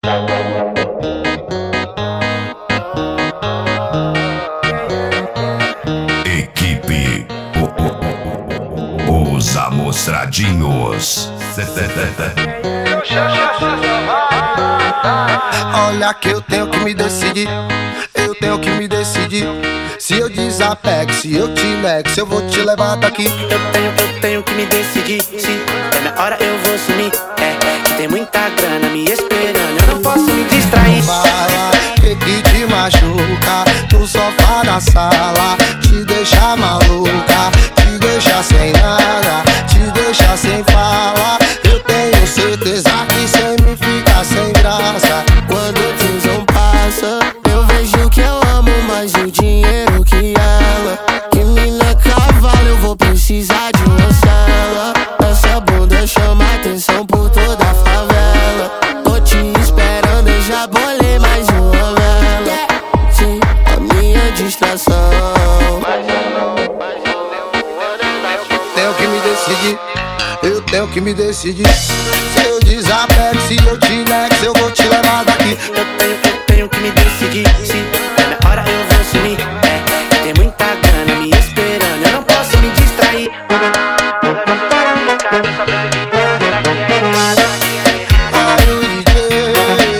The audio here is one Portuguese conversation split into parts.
Equipe Os Amostradinhos. Olha que eu tenho que me decidir, eu tenho que me decidir. Se eu desapego, se eu te nego, se eu vou te levar daqui. Eu tenho que me decidir. Se é na hora eu vou sumir. Que tem muita grana me esperando, eu não posso me distrair. Bala, que te machuca no sofá da sala, te deixa maluca, te deixa sem nada, te deixa sem fala. Eu tenho certeza que sem mim fica sem graça. Quando o tesão passa, eu vejo que eu amo mais o dinheiro que ela. Que mina cavalo, eu vou precisar de uma cela. Essa bunda chama atenção por toda a favela. Tô te esperando, eu já bolei mais uma vela. Sim, a minha distração. Tenho que me decidir, eu tenho que me decidir. Se eu desapego, se eu te nego, se eu vou te levar daqui. Eu tenho que me decidir. Se é na hora eu vou sumir. Tem muita grana me esperando, eu não posso me distrair. Ai, o DJ.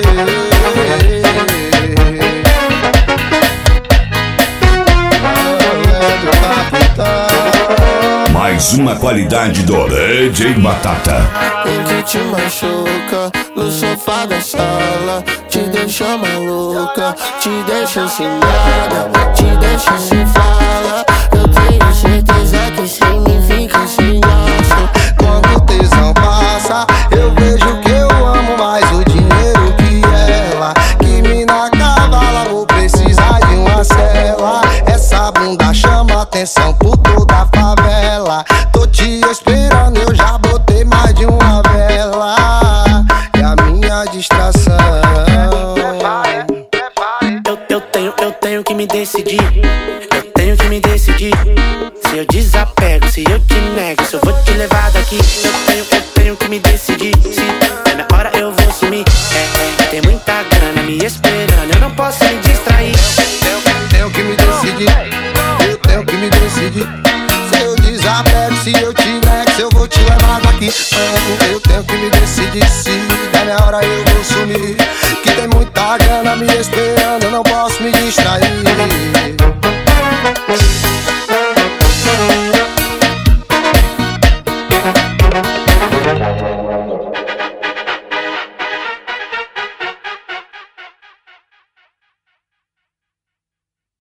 Mais uma qualidade do DJ Batata. O que te machuca no sofá da sala, te deixa maluca, te deixa sem nada, te deixa sem fala. Eu tenho certeza que sem mim fica sem graça. Quando o tesão passa, eu vejo que eu amo mais o dinheiro que ela. Que mina cavala, vou precisar de uma cela. Essa bunda chama atenção por toda a favela. Tô te esperando, eu já botei mais de uma vela. E a minha distração. Eu tenho que me decidir. Eu tenho que me decidir. Se eu desapego, se eu te nego, se eu vou te levar daqui. Eu tenho que me decidir. Se é na hora eu vou sumir. Tem muita grana me esperando.